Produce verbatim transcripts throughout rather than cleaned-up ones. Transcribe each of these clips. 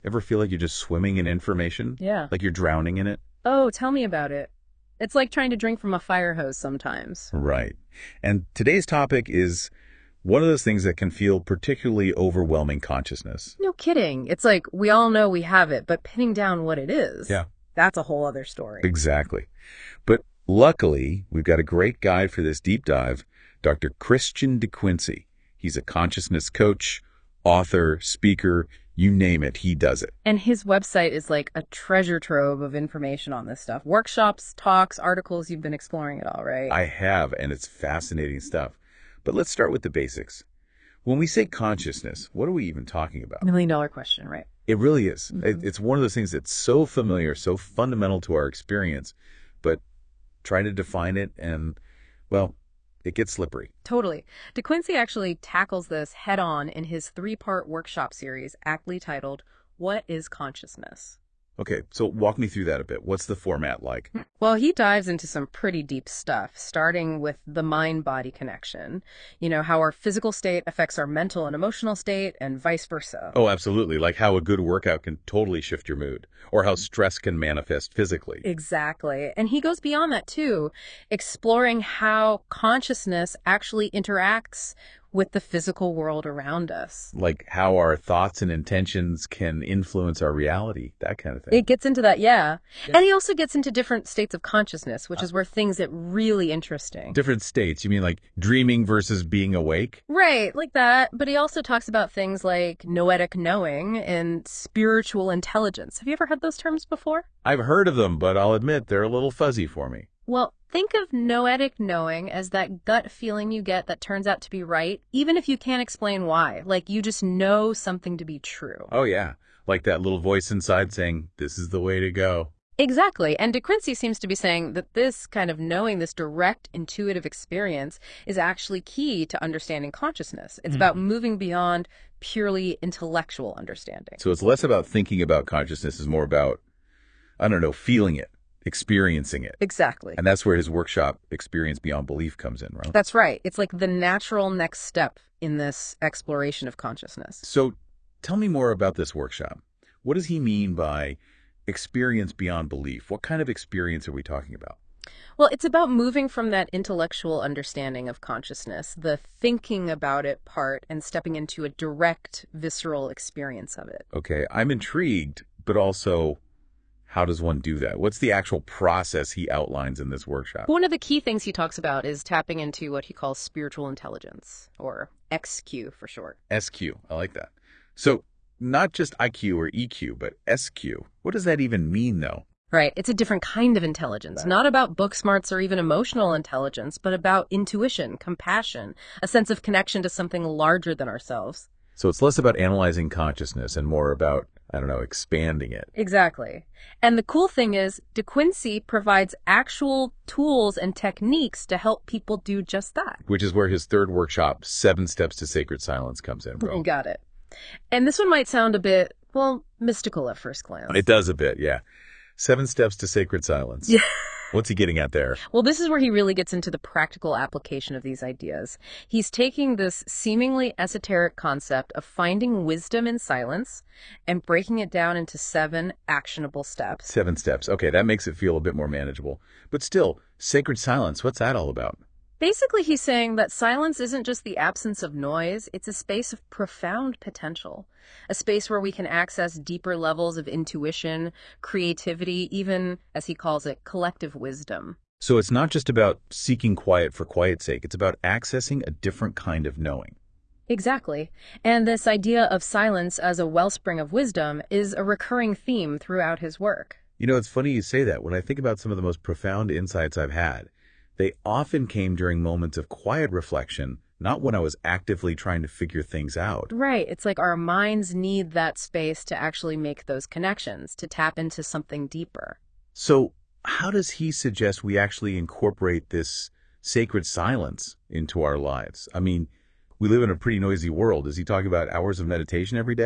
Ever feel like you're just swimming in information? Yeah. Like you're drowning in it? Oh, tell me about it. It's like trying to drink from a fire hose sometimes. Right. And today's topic is one of those things that can feel particularly overwhelming consciousness. No kidding. It's like we all know we have it, but pinning down what it is, Yeah. that's a whole other story. Exactly. But luckily, we've got a great guide for this deep dive, Doctor Christian DeQuincy. He's a consciousness coach, author, speaker, you name it, he does it. And his website is like a treasure trove of information on this stuff. Workshops, talks, articles, you've been exploring it all, right? I have, and it's fascinating stuff. But let's start with the basics. When we say consciousness, what are we even talking about? Million dollar question, right? It really is. Mhm. It- It's one of those things that's so familiar, so fundamental to our experience, but try to define it and, well, it gets slippery. Totally. DeQuincy actually tackles this head on in his three-part workshop series, aptly titled, What is Consciousness? Okay, so walk me through that a bit. What's the format like? Well, he dives into some pretty deep stuff, starting with the mind-body connection. You know, how our physical state affects our mental and emotional state and vice versa. Oh, absolutely. Like how a good workout can totally shift your mood, or how stress can manifest physically. Exactly. And he goes beyond that too, exploring how consciousness actually interacts with the physical world around us. Like how our thoughts and intentions can influence our reality, that kind of thing. It gets into that, yeah. Yeah. And he also gets into different states of consciousness, which is where things get really interesting. Different states. You mean like dreaming versus being awake? Right, like that. But he also talks about things like noetic knowing and spiritual intelligence. Have you ever heard those terms before? I've heard of them, but I'll admit they're a little fuzzy for me. Well, think of noetic knowing as that gut feeling you get that turns out to be right, even if you can't explain why. Like you just know something to be true. Oh, yeah. Like that little voice inside saying, this is the way to go. Exactly. And DeQuincy seems to be saying that this kind of knowing, this direct intuitive experience, is actually key to understanding consciousness. It's about moving beyond purely intellectual understanding. So it's less about thinking about consciousness, it's more about, I don't know, feeling it, experiencing it. Exactly. And that's where his workshop, Experience Beyond Belief, comes in, right? That's right. It's like the natural next step in this exploration of consciousness. So tell me more about this workshop. What does he mean by experience beyond belief? What kind of experience are we talking about? Well, it's about moving from that intellectual understanding of consciousness, the thinking about it part, and stepping into a direct, visceral experience of it. Okay, I'm intrigued, but also, how does one do that? What's the actual process he outlines in this workshop? One of the key things he talks about is tapping into what he calls spiritual intelligence, or X Q for short. S Q, I like that. So not just I Q or E Q, but S Q. What does that even mean, though? Right. It's a different kind of intelligence, not about book smarts or even emotional intelligence, but about intuition, compassion, a sense of connection to something larger than ourselves. So it's less about analyzing consciousness and more about, I don't know, expanding it. Exactly. And the cool thing is, DeQuincy provides actual tools and techniques to help people do just that. Which is where his third workshop, Seven Steps to Sacred Silence, comes in, bro. You got it. And this one might sound a bit, well, mystical at first glance. It does a bit, yeah. Seven Steps to Sacred Silence. Yeah. What's he getting at there? Well, this is where he really gets into the practical application of these ideas. He's taking this seemingly esoteric concept of finding wisdom in silence and breaking it down into seven actionable steps. Seven steps. Okay, that makes it feel a bit more manageable. But still, sacred silence, what's that all about? Basically, he's saying that silence isn't just the absence of noise, it's a space of profound potential, a space where we can access deeper levels of intuition, creativity, even, as he calls it, collective wisdom. So it's not just about seeking quiet for quiet's sake, it's about accessing a different kind of knowing. Exactly. And this idea of silence as a wellspring of wisdom is a recurring theme throughout his work. You know, it's funny you say that. When I think about some of the most profound insights I've had, they often came during moments of quiet reflection, not when I was actively trying to figure things out. Right. It's like our minds need that space to actually make those connections, to tap into something deeper. So how does he suggest we actually incorporate this sacred silence into our lives? I mean, we live in a pretty noisy world. Is he talking about hours of meditation every day?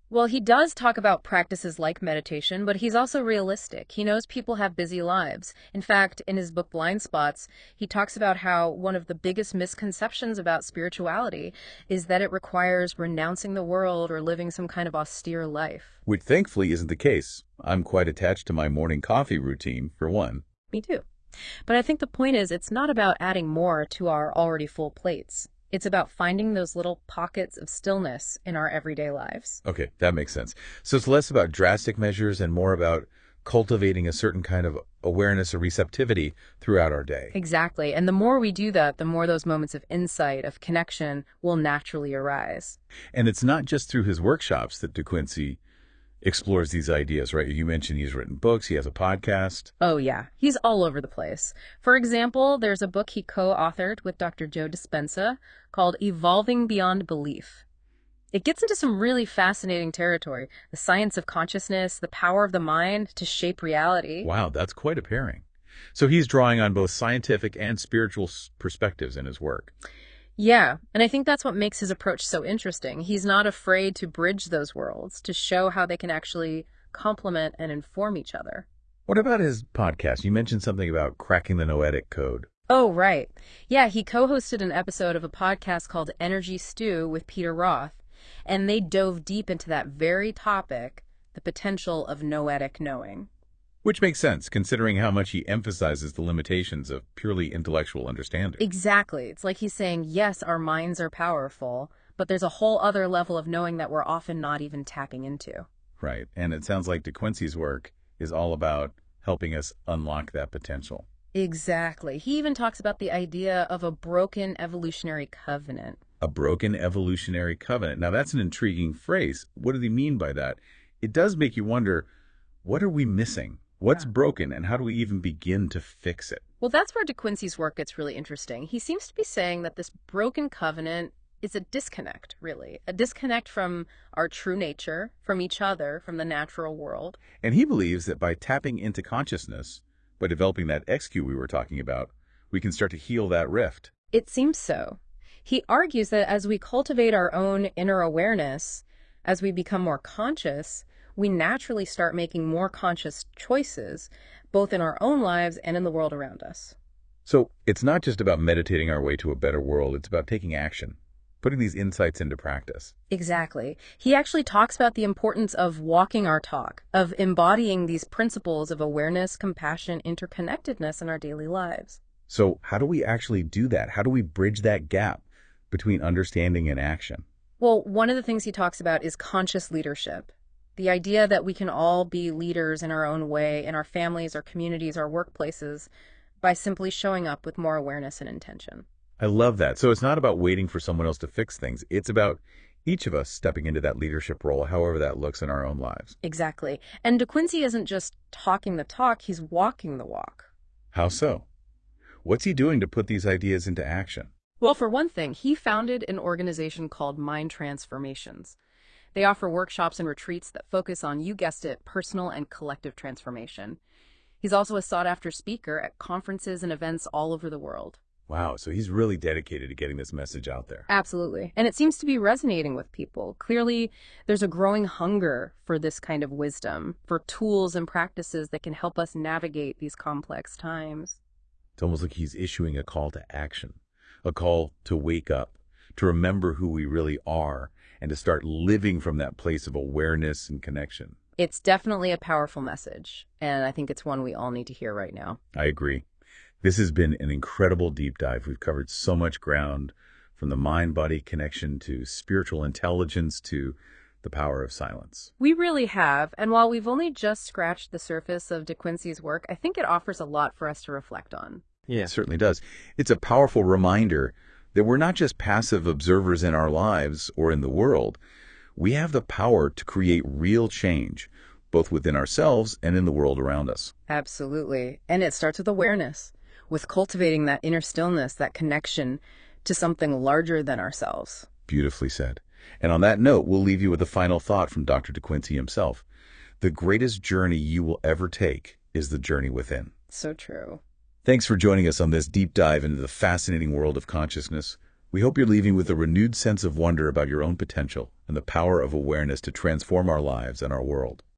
Well, he does talk about practices like meditation, but he's also realistic. He knows people have busy lives. In fact, in his book Blind Spots, he talks about how one of the biggest misconceptions about spirituality is that it requires renouncing the world or living some kind of austere life. Which thankfully isn't the case. I'm quite attached to my morning coffee routine, for one. Me too. But I think the point is it's not about adding more to our already full plates. It's about finding those little pockets of stillness in our everyday lives. Okay, that makes sense. So it's less about drastic measures and more about cultivating a certain kind of awareness or receptivity throughout our day. Exactly. And the more we do that, the more those moments of insight, of connection, will naturally arise. And it's not just through his workshops that De Quincey explores these ideas, right? You mentioned he's written books, he has a podcast. Oh, yeah. He's all over the place. For example, there's a book he co-authored with Doctor Joe Dispenza called Evolving Beyond Belief. It gets into some really fascinating territory, the science of consciousness, the power of the mind to shape reality. Wow, that's quite a pairing. So he's drawing on both scientific and spiritual perspectives in his work. Yeah, and I think that's what makes his approach so interesting. He's not afraid to bridge those worlds, to show how they can actually complement and inform each other. What about his podcast? You mentioned something about cracking the noetic code. Oh, right. Yeah, he co-hosted an episode of a podcast called Energy Stew with Peter Roth, and they dove deep into that very topic, the potential of noetic knowing. Which makes sense, considering how much he emphasizes the limitations of purely intellectual understanding. Exactly. It's like he's saying, yes, our minds are powerful, but there's a whole other level of knowing that we're often not even tapping into. Right. And it sounds like De Quincey's work is all about helping us unlock that potential. Exactly. He even talks about the idea of a broken evolutionary covenant. A broken evolutionary covenant. Now, that's an intriguing phrase. What does he mean by that? It does make you wonder, what are we missing? What's Yeah. broken, and how do we even begin to fix it? Well, that's where De Quincey's work gets really interesting. He seems to be saying that this broken covenant is a disconnect, really. A disconnect from our true nature, from each other, from the natural world. And he believes that by tapping into consciousness, by developing that X Q we were talking about, we can start to heal that rift. It seems so. He argues that as we cultivate our own inner awareness, as we become more conscious, we naturally start making more conscious choices, both in our own lives and in the world around us. So it's not just about meditating our way to a better world, it's about taking action, putting these insights into practice. Exactly. He actually talks about the importance of walking our talk, of embodying these principles of awareness, compassion, interconnectedness in our daily lives. So how do we actually do that? How do we bridge that gap between understanding and action? Well, one of the things he talks about is conscious leadership. The idea that we can all be leaders in our own way, in our families, our communities, our workplaces, by simply showing up with more awareness and intention. I love that. So it's not about waiting for someone else to fix things. It's about each of us stepping into that leadership role, however that looks in our own lives. Exactly. And De Quincey isn't just talking the talk, he's walking the walk. How so? What's he doing to put these ideas into action? Well, for one thing, he founded an organization called Mind Transformations. They offer workshops and retreats that focus on, you guessed it, personal and collective transformation. He's also a sought-after speaker at conferences and events all over the world. Wow, so he's really dedicated to getting this message out there. Absolutely. And it seems to be resonating with people. Clearly, there's a growing hunger for this kind of wisdom, for tools and practices that can help us navigate these complex times. It's almost like he's issuing a call to action, a call to wake up, to remember who we really are, and to start living from that place of awareness and connection. It's definitely a powerful message, and I think it's one we all need to hear right now. I agree. This has been an incredible deep dive. We've covered so much ground, from the mind-body connection to spiritual intelligence to the power of silence. We really have, and while we've only just scratched the surface of De Quincey's work, I think it offers a lot for us to reflect on. Yeah, it certainly does. It's a powerful reminder that we're not just passive observers in our lives or in the world. We have the power to create real change, both within ourselves and in the world around us. Absolutely. And it starts with awareness, with cultivating that inner stillness, that connection to something larger than ourselves. Beautifully said. And on that note, we'll leave you with a final thought from Doctor De Quincey himself. The greatest journey you will ever take is the journey within. So true. Thanks for joining us on this deep dive into the fascinating world of consciousness. We hope you're leaving with a renewed sense of wonder about your own potential and the power of awareness to transform our lives and our world.